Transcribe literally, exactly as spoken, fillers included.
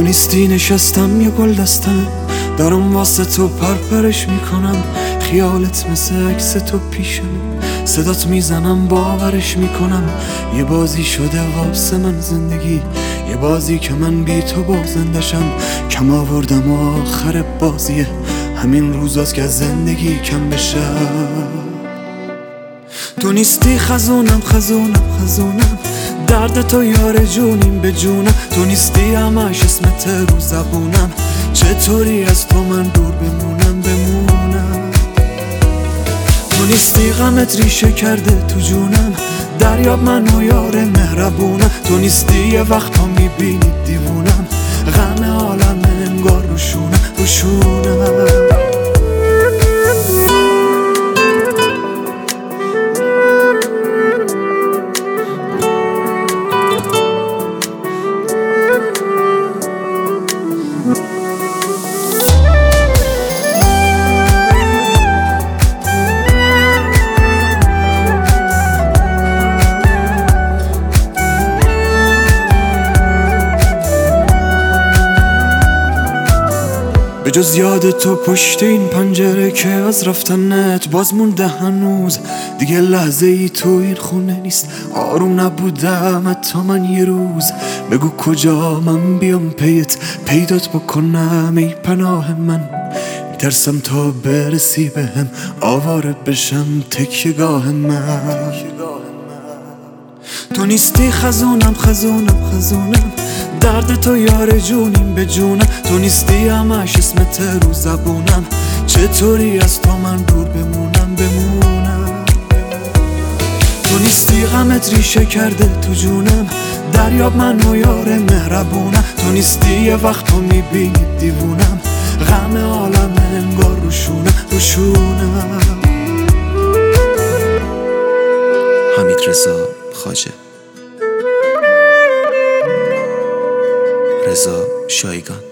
نیستی نشستم یه گل دستم، دارم واسه تو پرپرش میکنم. خیالت مثل عکس تو پیشم، صدات میزنم باورش میکنم. یه بازی شده واسه من زندگی، یه بازی که من بی تو بازندشم. کم آوردم و آخر بازیه، همین روزاست که از زندگی کم بشه. تو نیستی خزونم خزونم خزونم، درد تو یار جونیم به جونم. تو نیستی همش اسمت رو زبونم، چطوری از تو من دور بمونم بمونم. تو نیستی غمت ریشه کرده تو جونم، دریاب منو یار مهربونم. تو نیستی یه وقتا میبینی دیوونم، غم عالم انگار روشونم روشونم. به جز یاد تو پشت این پنجره که از رفتنت باز مونده هنوز. دیگه لحظه ای تو این خونه نیست، آروم نبودم حتی من یه روز. بگو کجا من بیام پیت، پیدات بکنم ای پناه من. میترسم تا برسی بهم، آواره بشم تکیه‌گاه من. تو نیستی خزونم خزونم خزونم، درد تو یار جونیم به جونم. تو نیستی همش اسمت رو زبونم، چطوری از تو من دور بمونم بمونم. تو نیستی غمت ریشه کرده تو جونم، دریاب منو یار مهربونم. تو نیستی یه وقتا میبینی دیوونم، غم عالم انگار روشونم روشونم. حمیدرضا خواجه، رضا شایگان.